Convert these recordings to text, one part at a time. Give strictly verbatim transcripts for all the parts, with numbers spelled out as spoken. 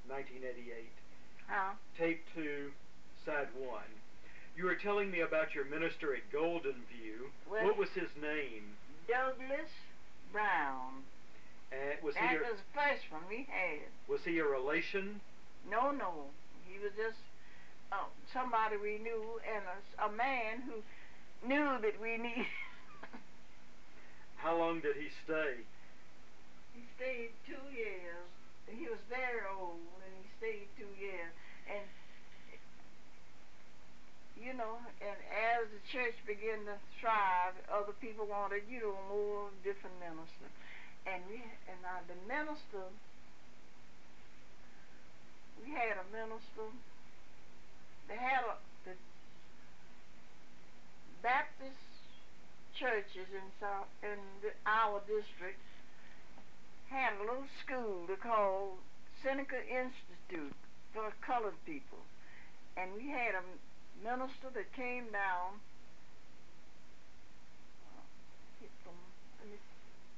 nineteen eighty-eight. Huh? Tape two, side one. You were telling me about your minister at Golden View. Well, what was his name? Douglas Brown. Uh, was that he your, was the first one we had. Was he a relation? No, no. He was just uh, somebody we knew, and a, a man who knew that we needed. How long did he stay? He stayed two years. He was very old, and he stayed two years. And, you know, and as the church began to thrive, other people wanted, you know, more different ministers. And we, and uh, the minister, we had a minister, they had a, the Baptist churches in South, in the, our district, had a little school they called Seneca Institute for colored people. And we had a minister that came down, uh, from, let me see,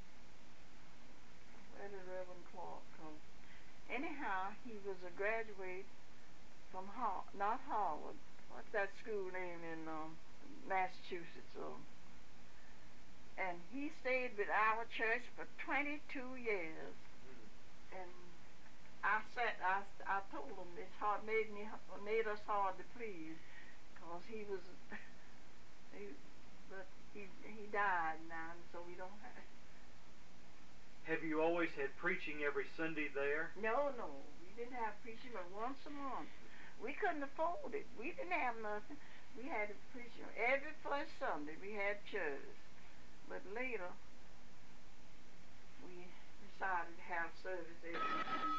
where did Reverend Clark come? Anyhow, he was a graduate from, Har not Harvard, what's that school name in um, Massachusetts? Um, and he stayed with our church for twenty-two years. Mm. And I said, I, I told him it's hard, made me, made us hard to please, cause he was, he, but he he died now, and so we don't have. Have you always had preaching every Sunday there? No, no, we didn't have preaching but once a month. We couldn't afford it. We didn't have nothing. We had to preach every first Sunday. We had church. But later, we decided to have service every Sunday.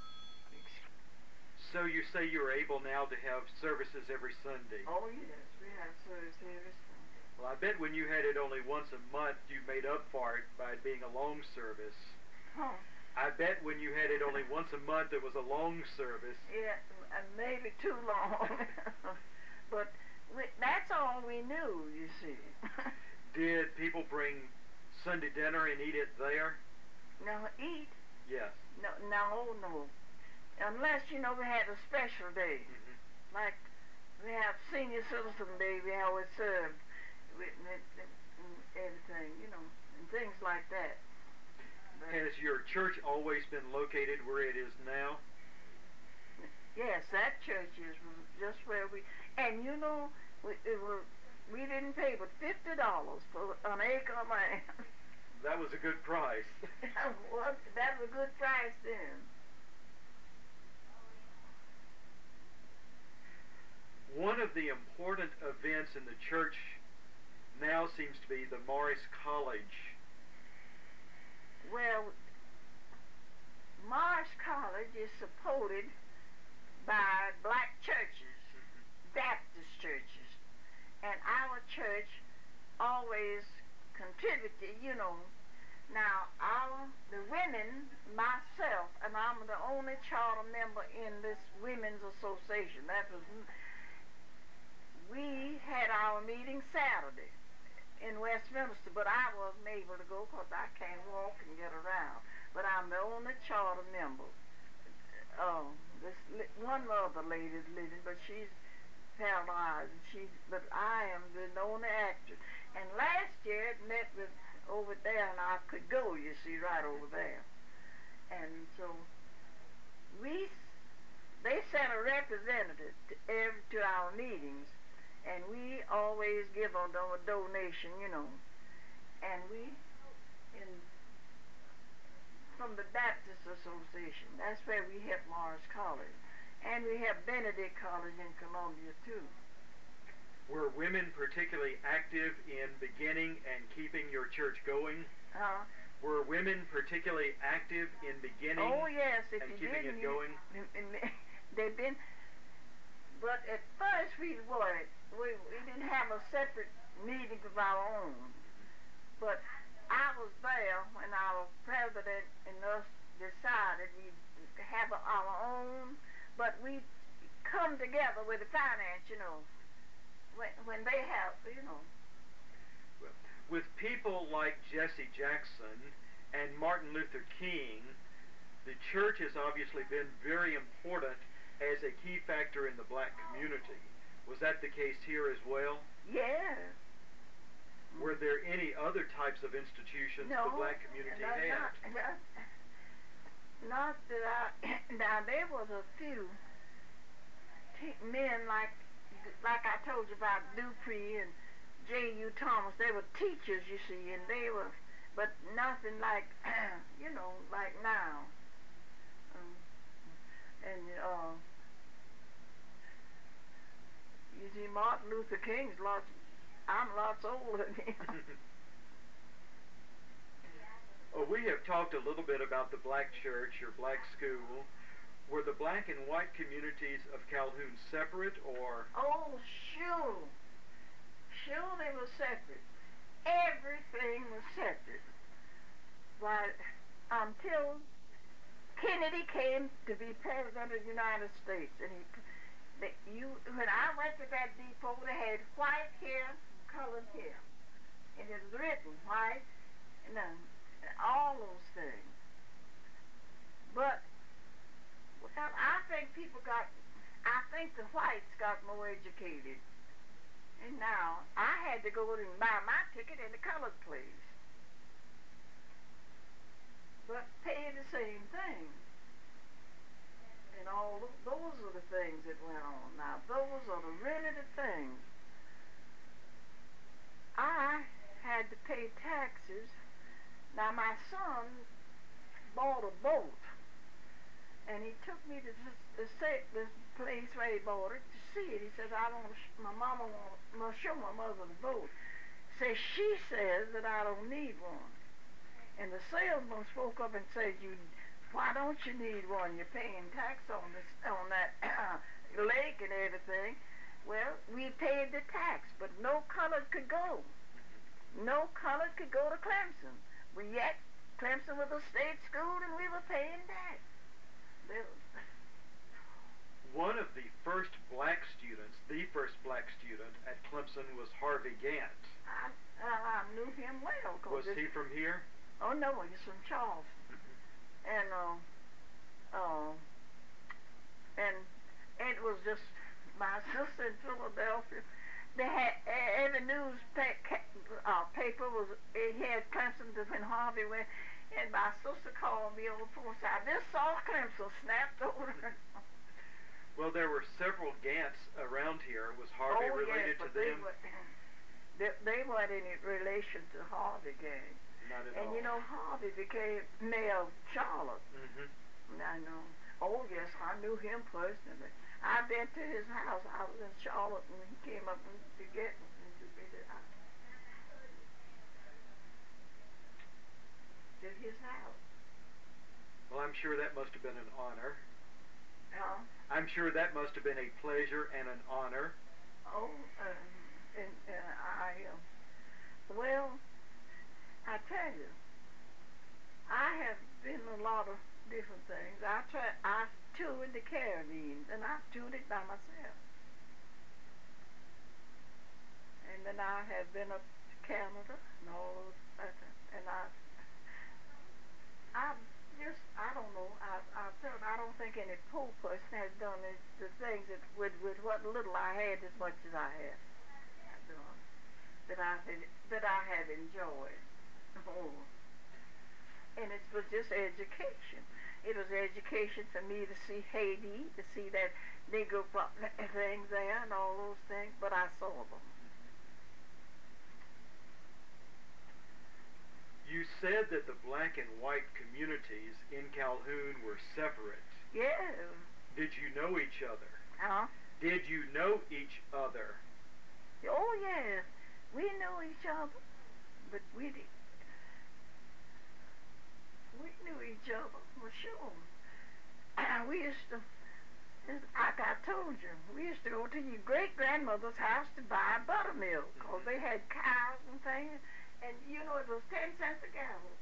So you say you're able now to have services every Sunday? Oh, yes, we have service every Sunday. Well, I bet when you had it only once a month, you made up for it by it being a long service. Huh? I bet when you had it only once a month, it was a long service. Yeah, and maybe too long. But we, that's all we knew, you see. Did people bring Sunday dinner and eat it there? No, eat? Yes. No, no, no. Unless, you know, we had a special day. Mm-hmm. Like, we have Senior Citizen Day, we always served with, with, with everything, you know, and things like that. But has your church always been located where it is now? Yes, that church is just where we, and you know, we, it was, we didn't pay but fifty dollars for an acre of land. That was a good price. Well, that was a good price then. One of the important events in the church now seems to be the Morris College. Well, Morris College is supported by black churches, Baptist churches, and our church always contributed, you know. Now, our, the women, myself, and I'm the only charter member in this women's association. That was, we had our meeting Saturday in Westminster, but I wasn't able to go because I can't walk and get around. But I'm the only charter member. Oh, this one other lady's living, but she's paralyzed. And she's, but I am the only actor. And last year it met with over there, and I could go, you see, right over there. And so we, they sent a representative to, every, to our meetings, and we always give them a donation, you know. And we, in from the Baptist Association, that's where we have Morris College. And we have Benedict College in Columbia, too. Were women particularly active in beginning and keeping your church going? Huh? Were women particularly active in beginning oh, yes, if and you keeping didn't, it going? You, they've been, but at first we were, we, we didn't have a separate meeting of our own. But I was there when our president and us decided we'd have our own, but we come together with the finance, you know, when, when they have, you know. With people like Jesse Jackson and Martin Luther King, the church has obviously been very important as a key factor in the black community. Was that the case here as well? Yeah. Were there any other types of institutions No, the black community not, had? Not, not, not that I. Now there was a few t- men like, like I told you about Dupree and J U Thomas. They were teachers, you see, and they were, but nothing like, you know, like now. Um, and uh, you see, Martin Luther King's lots. I'm lots older than him. Well, we have talked a little bit about the black church, your black school. Were the black and white communities of Calhoun separate, or? Oh, sure. Sure they were separate. Everything was separate. But until Kennedy came to be president of the United States, and he, the, you, when I went to that depot, they had white hair, colored hair, and it was written white, and uh, all those things. But well, I think people got, I think the whites got more educated. And now, I had to go and buy my ticket in the colored place. But pay the same thing. And all th- those are the things that went on. Now, those are the really the things. I had to pay taxes. Now, my son bought a boat. And he took me to this, this, this place where he bought it to see it. He says, I want to, sh- my mama want to show my mother the boat. Says, she says that I don't need one. And the salesman spoke up and said, "You, why don't you need one? You're paying tax on this, on that uh, lake and everything." Well, we paid the tax, but no colored could go. No colored could go to Clemson. But yet, Clemson was a state school, and we were paying tax. One of the first black students, the first black student at Clemson was Harvey Gantt. I, uh, I knew him well. Was he from here? Oh no, he's from Charleston. Mm-hmm. And uh, uh, and it was just my sister in Philadelphia. They had every news pa- uh, paper was it had Clemson when Harvey went. And my sister called me over the phone and said, "I just saw Clemson snapped over." Well, there were several Gants around here. Was Harvey oh, related yes, to but they them? Were, they, they weren't any relation to Harvey Gang. Not at and all. you know, Harvey became mayor of Charlotte. Mm-hmm. I know. Oh, yes, I knew him personally. I've been to his house. I was in Charlotte, and he came up and to get me. And to, to his house. Well, I'm sure that must have been an honor. Huh? I'm sure that must have been a pleasure and an honor. Oh, um, and, and I, uh, well, I tell you, I have been a lot of different things. I try, I toured the Caribbean, and I toured it by myself. And then I have been up to Canada and all those, and I, I just, I don't know, I, I felt, I don't think any poor person has done it, the things that with, with what little I had as much as I have done, that I have, that I have enjoyed. Oh. And it was just education. It was education for me to see Haiti, to see that Negro things there and all those things, but I saw them. You said that the black and white communities in Calhoun were separate. Yeah. Did you know each other? Huh? Did you know each other? Oh, yeah. We knew each other, but we did. We knew each other, for sure. We used to, like I told you, we used to go to your great-grandmother's house to buy buttermilk, because they had cows and things. And, you know, it was ten cents a gallon.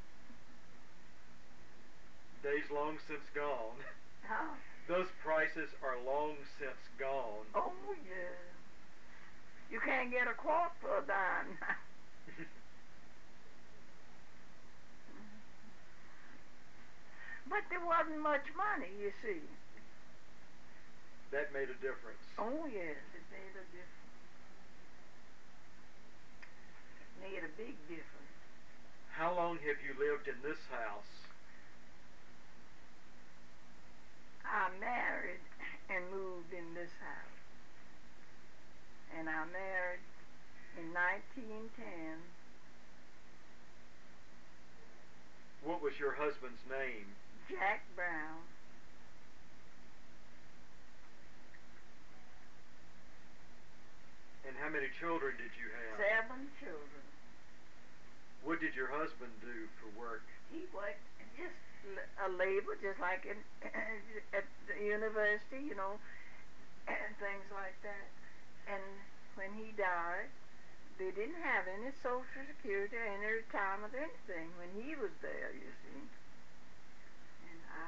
Days long since gone. Huh? Those prices are long since gone. Oh, yeah. You can't get a quart for a dime now. But there wasn't much money, you see. That made a difference. Oh, yes, it made a difference. It made a big difference. How long have you lived in this house? I married and moved in this house. And I married in nineteen ten. What was your husband's name? Jack Brown. And how many children did you have? Seven children. What did your husband do for work? He worked just a labor, just like in, at the university, you know, and things like that. And when he died, they didn't have any Social Security or any retirement or anything when he was there, you see. And I,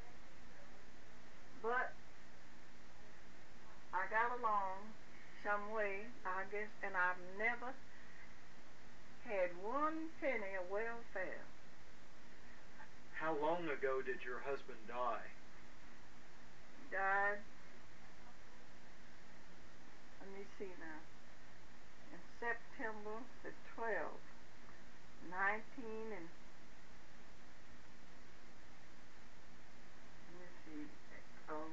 but I got along some way, I guess, and I've never had one penny of welfare. How long ago did your husband die? He died, let me see now, in September the twelfth, nineteen and, let me see, um,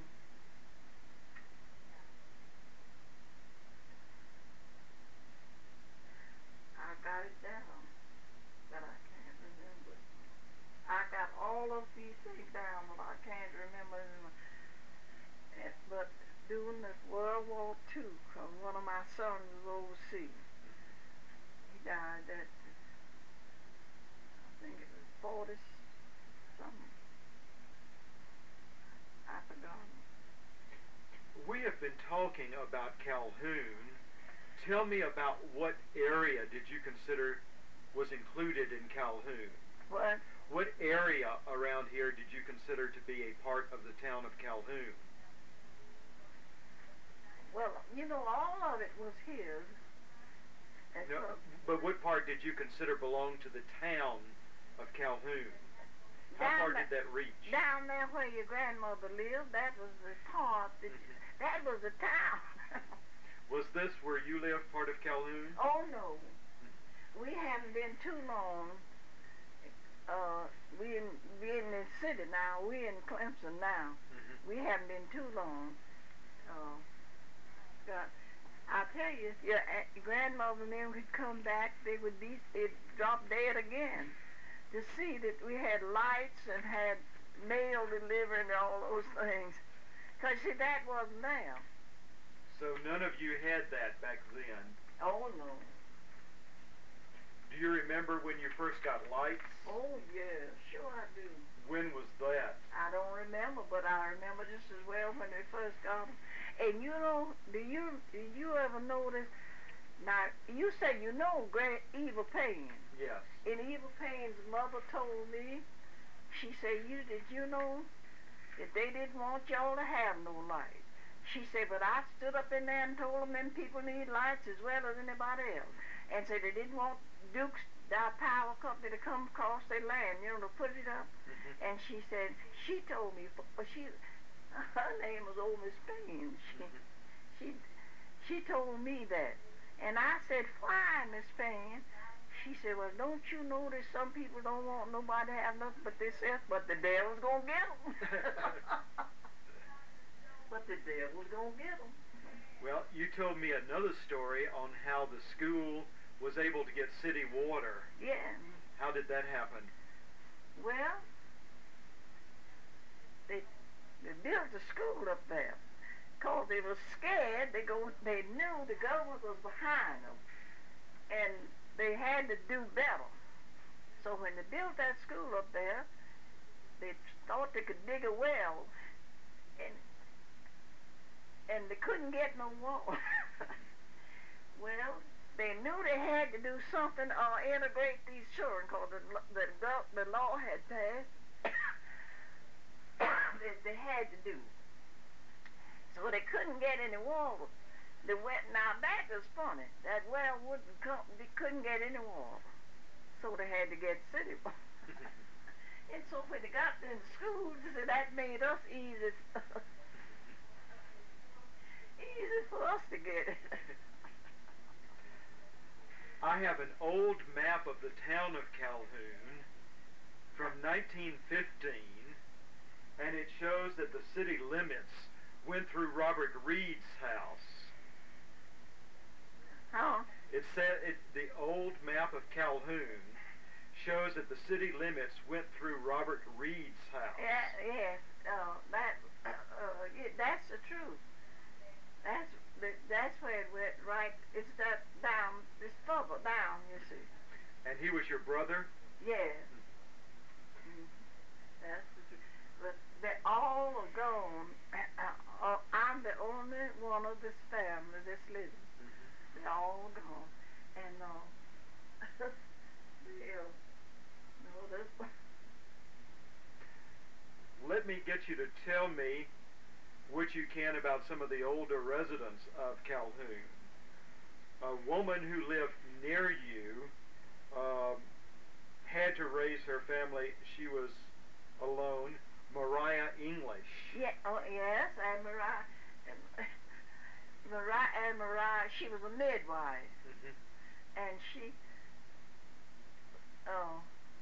I got it down, but I can't remember. I got all of these things down, but I can't remember them. Eh, But during the World War Two, cause one of my sons was overseas. He died at, I think it was forty something. I forgot. We have been talking about Calhoun. Tell me about what area did you consider was included in Calhoun? What? What area around here did you consider to be a part of the town of Calhoun? Well, you know, all of it was his. And No, so- but what part did you consider belonged to the town of Calhoun? How Down far the- did that reach? Down there where your grandmother lived, that was the part, that, Mhm. that was the town. Was this where you lived, part of Calhoun? Oh, no. We haven't been too long. Uh, we in, we in the city now. We in Clemson now. Mhm. We haven't been too long. Uh, God, I tell you, if your a- grandmother and them could come back, they would be, they'd drop dead again. To see that we had lights and had mail delivered and all those things. Because, see, that wasn't there. So none of you had that back then. Oh, no. Do you remember when you first got lights? Oh, yeah, sure I do. When was that? I don't remember, but I remember just as well when we first got them. And you know, do you do you ever notice? Now you say you know Great Eva Payne. Yes. And Eva Payne's mother told me, she said, "You did you know that they didn't want y'all to have no light?" She said, "But I stood up in there and told them them people need lights as well as anybody else, and said they didn't want Duke's our power company to come across their land, you know, to put it up." Mm-hmm. And she said, she told me, but she, her name was old Miss Payne. She, Mhm. she, she told me that. And I said, "Why, Miss Payne?" She said, "Well, don't you know that some people don't want nobody to have nothing but themselves, but the devil's gonna get them." But the devil's gonna get them. Well, you told me another story on how the school was able to get city water. Yeah. How did that happen? Well, they they built a school up there, 'cause they were scared. They go. They knew the government was behind them, and they had to do better. So when they built that school up there, they thought they could dig a well, and and they couldn't get no water. Well, they knew they had to do something or integrate these children, 'cause the, the, the law had passed that they had to do. So they couldn't get any water. They went, now that was funny. That well wouldn't come, they couldn't get any water. So they had to get city water. And so when they got the in school, so that made us easy, easy for us to get it. I have an old map of the town of Calhoun from nineteen fifteen, and it shows that the city limits went through Robert Reed's house. Huh? It said it, the old map of Calhoun shows that the city limits went through Robert Reed's house. Yeah, yes. Uh, that, uh, uh, yeah, that's the truth. That's the, that's where it went, right? It's that down, it's further down, you see. And he was your brother? Yes. Mm-hmm. That's the truth. But they all are gone. Uh, uh, I'm the only one of this family that's living. Mm-hmm. They're all gone. And, uh, they, uh, no, this let me get you to tell me what you can about some of the older residents of Calhoun. A woman who lived near you uh, had to raise her family. She was alone. Mariah English. Yeah, oh, yes, and Mariah, Mariah, and Mariah, she was a midwife. Mm-hmm. And she, oh,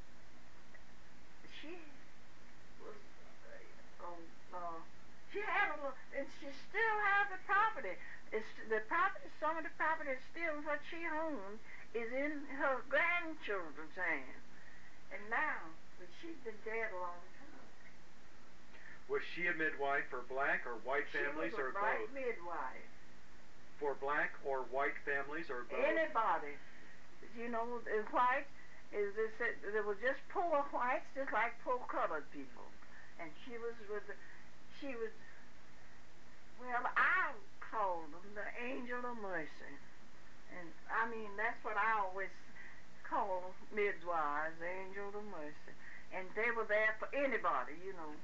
she was, uh, um, uh, she had a little, and she still has the property. It's the property, some of the property is still what she owns is in her grandchildren's hands. And now, but she's been dead a long time. Was she a midwife for black or white families, she was a or black both? midwife. For black or white families, or both? Anybody. You know, the whites, is this, there were just poor whites, just like poor colored people. And she was with, the, she was, well, I called them the Angel of Mercy. And, I mean, that's what I always call midwives, the Angel of Mercy. And they were there for anybody, you know.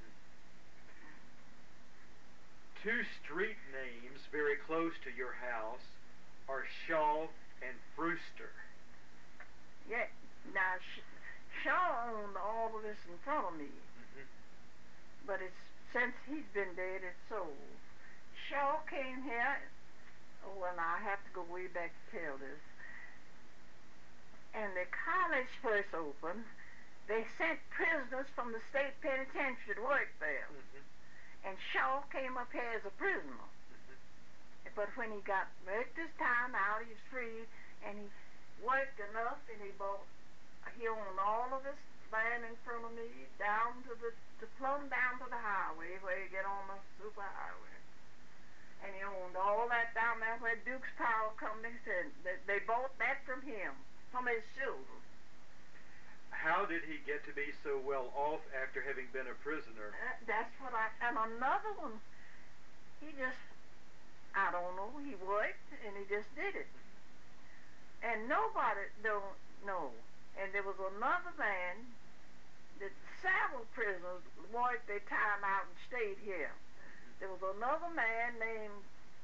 Two street names very close to your house are Shaw and Brewster. Yeah, now, Sh Shaw owned all of this in front of me. Mm-hmm. But it's, since he's been dead, it's sold. Shaw came here, oh, and I have to go way back to tell this. And the college first opened, they sent prisoners from the state penitentiary to work there. Mm-hmm. And Shaw came up here as a prisoner. Mm-hmm. But when he got worked his time out, he was free, and he worked enough, and he bought, he owned all of this land in front of me, down to the, to plumb down to the highway, where you get on the super highway. And he owned all that down there where Duke's Power Company said, they, they bought that from him, from his children. How did he get to be so well off after having been a prisoner? Uh, that's what I, and another one, he just, I don't know, he worked, and he just did it. And nobody don't know. And there was another man that several prisoners worked their time out and stayed here. There was another man named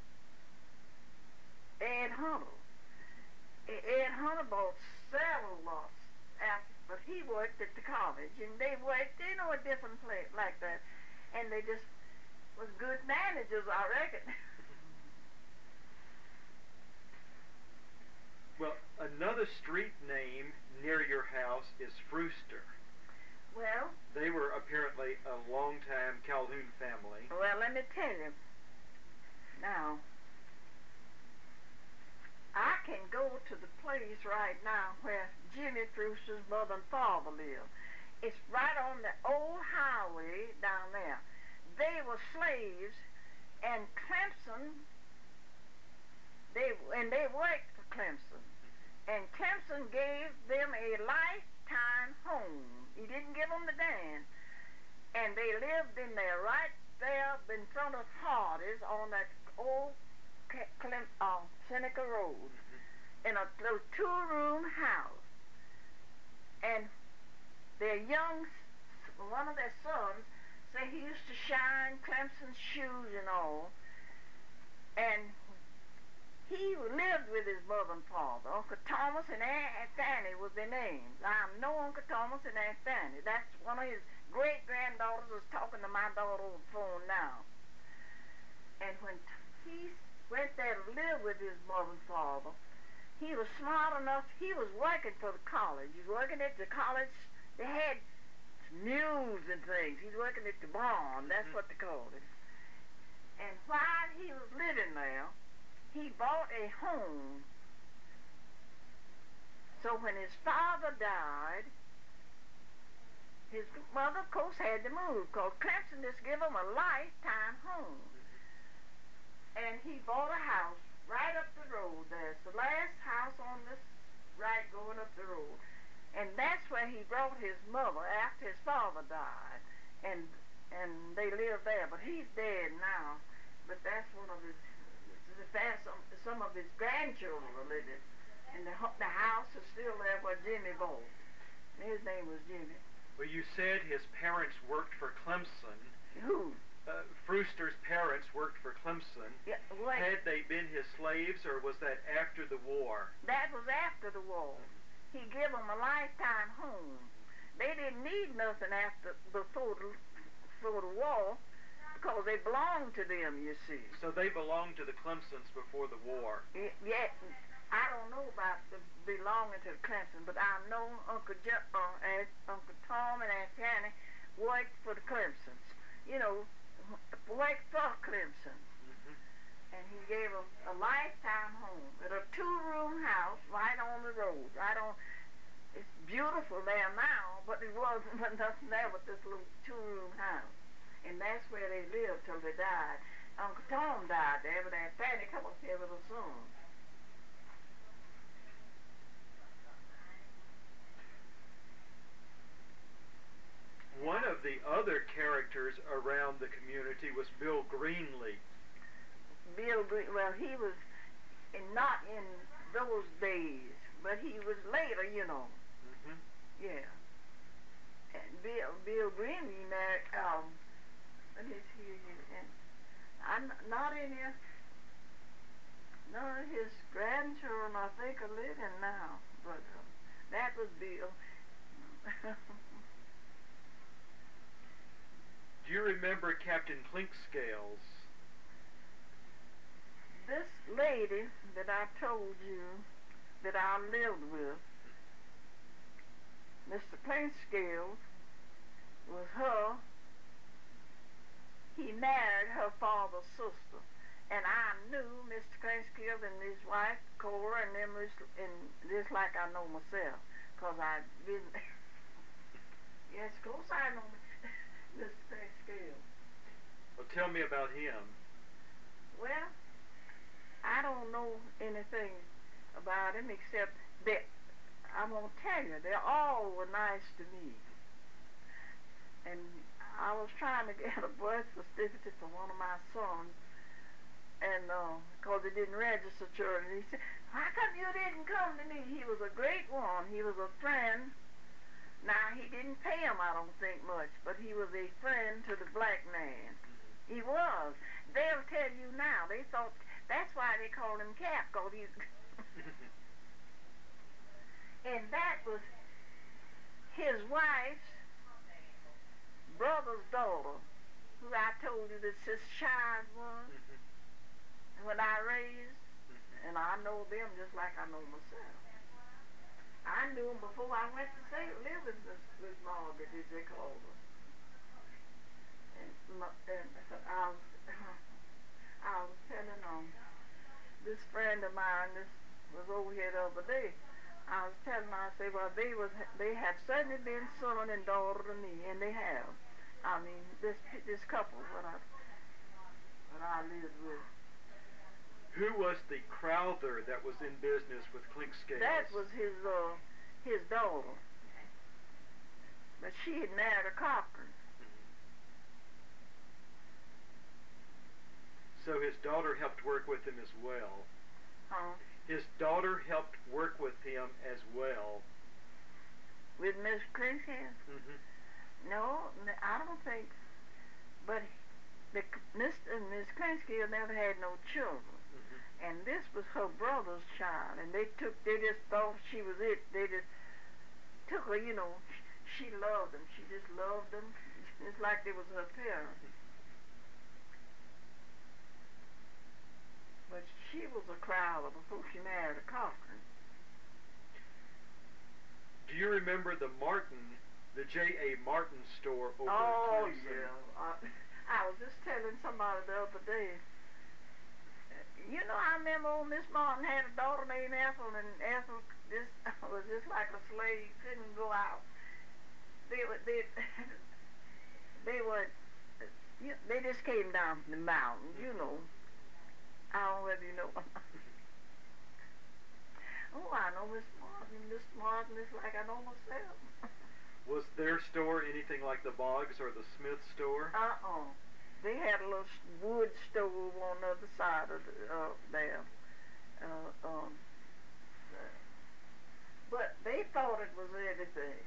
Ed Hunter. Ed Hunter bought several lots after, but he worked at the college, and they worked, you know, a different place like that. And they just was good managers, I reckon. Well, another street name near your house is Brewster. Well, they were apparently a long-time Calhoun family. Well, let me tell you. Now, I can go to the place right now where Jimmy Brewster's mother and father lived. It's right on the old highway down there. They were slaves, and Clemson, they and they worked for Clemson. And Clemson gave them a lifetime home. He didn't give them the dance. And they lived in there, right there in front of Hardee's on that old Clem, uh, Seneca Road, in a little two-room house. And their young, one of their sons, say he used to shine Clemson's shoes and all. And he lived with his mother and father. Uncle Thomas and Aunt Fanny was their names. I know Uncle Thomas and Aunt Fanny. That's one of his great-granddaughters was talking to my daughter on the phone now. And when he went there to live with his mother and father, he was smart enough. He was working for the college. He was working at the college. They had news and things. He's working at the barn. That's what they called it. And while he was living there, he bought a home. So when his father died, his mother, of course, had to move because Clemson just gave him a lifetime home. And he bought a house right up the road there. It's the last house on this right going up the road. And that's where he brought his mother after his father died. And and they live there. But he's dead now. But that's one of his, some, some of his grandchildren are living. And the, the house is still there where Jimmy bought. His name was Jimmy. Well, you said his parents worked for Clemson. Who? Uh, Brewster's parents worked for Clemson. Yeah, wait. Had they been his slaves, or was that after the war? That was after the war. He gave them a lifetime home. They didn't need nothing after before the, before the war because they belonged to them, you see. So they belonged to the Clemsons before the war. Yeah, I don't know about the belonging to the Clemson, but I know Uncle Je- uh, Aunt, Uncle Tom and Aunt Fanny worked for the Clemsons. You know, worked for Clemson. Mm-hmm. And he gave them a lifetime home at a two-room house right on the road. Right on. It's beautiful there now, but it wasn't nothing there but this little two-room house. And that's where they lived till they died. Uncle Tom died there, but Aunt Fanny come up here with a son. One of the other characters around the community was Bill Greenlee. Bill Green, well, he was in, not in those days, but he was later, you know. Mm-hmm. Yeah. And Bill, Bill Greenlee married, um, let me see here, and I'm not in here. None of his grandchildren, I think, are living now, but uh, that was Bill. Do you remember Captain Clinkscales? This lady that I told you that I lived with, Mister Clinkscales, was her. He married her father's sister. And I knew Mister Clinkscales and his wife, Cora, and them, and just like I know myself, because I've been, yes, of course I know Mister Clinkscales. Well, tell me about him. Well, I don't know anything about him except that I'm going to tell you, they all were nice to me. And I was trying to get a birth certificate for one of my sons, and because uh, he didn't register children, he said, how come you didn't come to me? He was a great one. He was a friend. Now, he didn't pay him, I don't think, much, but he was a friend to the black man. He was. They'll tell you now. They thought, that's why they called him Cap, because he's... And that was his wife's brother's daughter, who I told you that this child was, when I raised, and I know them just like I know myself. I knew them before I went to say, live with Miss Miss Margaret, as they called her. And, and I was, I was telling them, this friend of mine, this was over here the other day, I was telling her, I said, well, they was, they have certainly been son and daughter to me, and they have. I mean, this this couple, what I, what I lived with. Who was the Crowther that was in business with Clinkscales? That was his uh, his daughter. But she had married a Cochran. So his daughter helped work with him as well. Huh? His daughter helped work with him as well. With Miss Clinkscales? Mm-hmm. No, I don't think. But the Mister and Miss Clinkscales never had no children. And this was her brother's child, and they took, they just thought she was it. They just took her, you know, she loved him. She just loved him. It's like they was her parents. But she was a Crowder before she married a Cochran. Do you remember the Martin, the J A Martin store over Oh, at Clemson? yeah. I, I was just telling somebody the other day. You know, I remember old Miss Martin had a daughter named Ethel, and Ethel just was just like a slave, couldn't go out. They were, they, they were, you, they just came down from the mountains, you know. I don't know whether you know. Oh, I know Miss Martin. Miss Martin is like I know myself. Was their store anything like the Boggs or the Smith store? Uh-uh. They had a little wood stove on the other side of the, uh, there. Uh, um, uh, but they thought it was everything.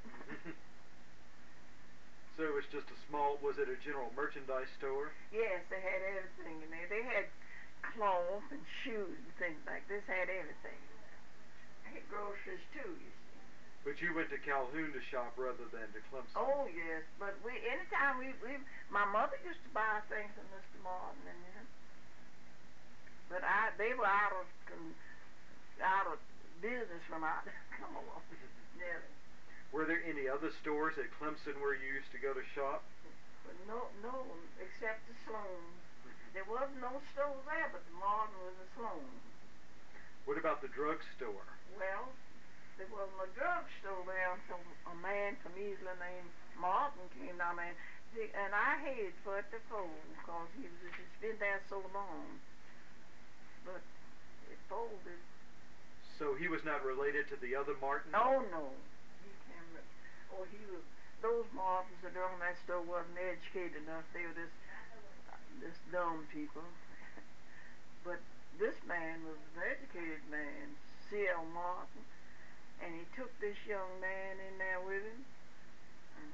So it was just a small, was it a general merchandise store? Yes, they had everything in there. They had cloth and shoes and things like this, had everything. They had groceries too, you see. But you went to Calhoun to shop rather than to Clemson. Oh, yes, but we, anytime we, we, my mother used to buy things from Mister Martin, and you know, but I, they were out of, out of business from I come along. Yeah. Were there any other stores at Clemson where you used to go to shop? But no, no, except the Sloan. There was no stores there, but the Martin was a Sloan. What about the drugstore? Well, there wasn't a drugstore there until a man from Easler named Martin came down there. See, and I hated for it to fold because he was just been there so long. But it folded. So he was not related to the other Martin? Oh, no. He came, or he was, those Martins that owned that store wasn't educated enough. They were just, just dumb people. But this man was an educated man, C L Martin, and he took this young man in there with him and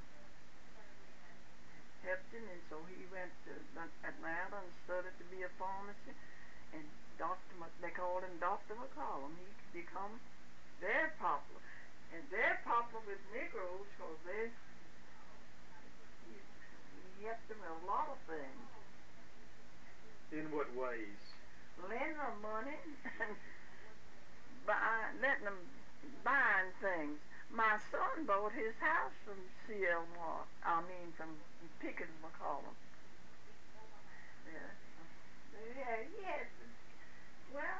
helped him, and so he went to Atlanta and studied to be a pharmacist, and Doctor Mc, they called him Doctor McCollum. He could become very popular, and very popular with Negroes because they, he, he helped them with a lot of things. In what ways? Lending them money and buy, letting them buying things. My son bought his house from C L Mark. I mean from Pickens McCollum. Yeah. Yeah, he had, well,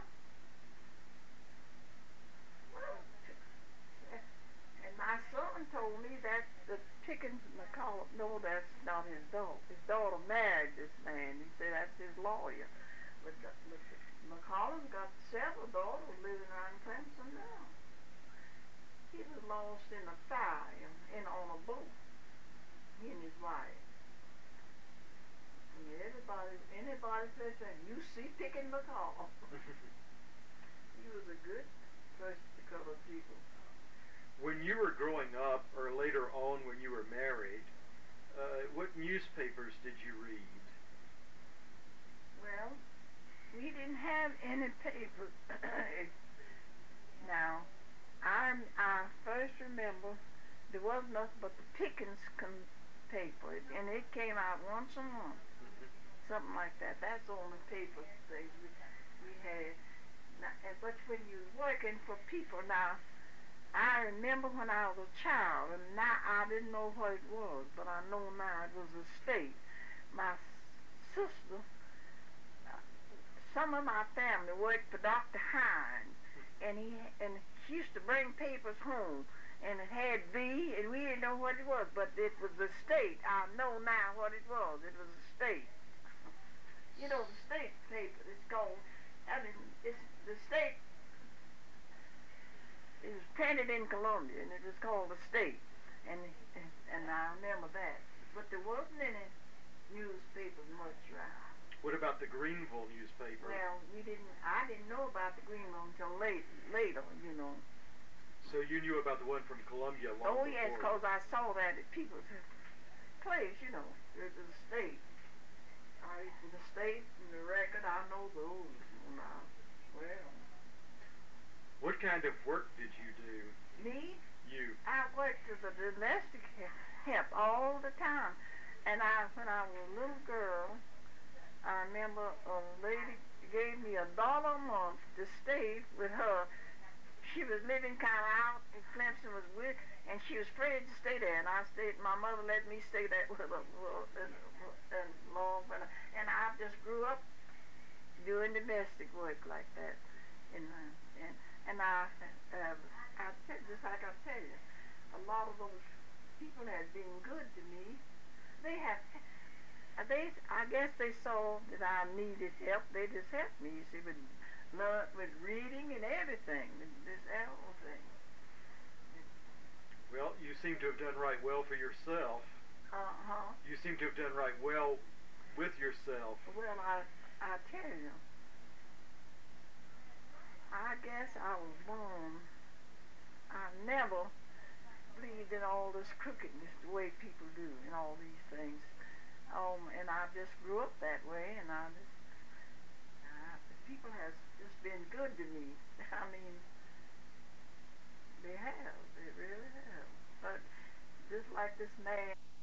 well, and my son told me that the Pickens McCollum, no, that's not his daughter. His daughter married this man. He said that's his lawyer. But the, the, McCollum got several daughters living around Clemson now. He was lost in a fire in, in on a boat. He and his wife. And everybody, anybody says that, you see Pickens McCollum. He was a good person to colored people. When you were growing up, or later on when you were married, uh, what newspapers did you read? Well, we didn't have any paper. Now, I, I first remember there was nothing but the Pickens con- paper, and it came out once a month, mm-hmm. something like that. That's the only paper things we, we had. Now, but when you're working for people now, I remember when I was a child, and now I didn't know what it was, but I know now it was a state. My sister, some of my family worked for Doctor Hines, and he and she used to bring papers home, and it had V, and we didn't know what it was, but it was the state. I know now what it was. It was a state. You know, the state paper. It's called. I mean, it's the state. It was printed in Columbia, and it was called the state, and and, and I remember that. But there wasn't any newspapers much around. What about the Greenville newspaper? Well, we didn't. I didn't know about the Greenville until late, later, you know. So you knew about the one from Columbia long Oh before? yes, because I saw that at people's place, you know. There's the state. I the state and the record. I know those now. Well. What kind of work did you do? Me? You. I worked as a domestic help all the time. And I, when I was a little girl, I remember a lady gave me a dollar a month to stay with her. She was living kind of out in Clemson, was with, and she was afraid to stay there. And I stayed. My mother let me stay there with her, and, and long, and I just grew up doing domestic work like that. And and and I, uh, I tell, just like I tell you, a lot of those people have been good to me. They have. They, I guess they saw that I needed help. They just helped me, you see, with learn, with reading and everything, this whole thing. Well, you seem to have done right well for yourself. Uh-huh. You seem to have done right well with yourself. Well, I, I tell you, I guess I was born. I never believed in all this crookedness the way people do and all these things. Um, and I just grew up that way, and I just, uh, people have just been good to me. I mean, they have, they really have. But just like this man.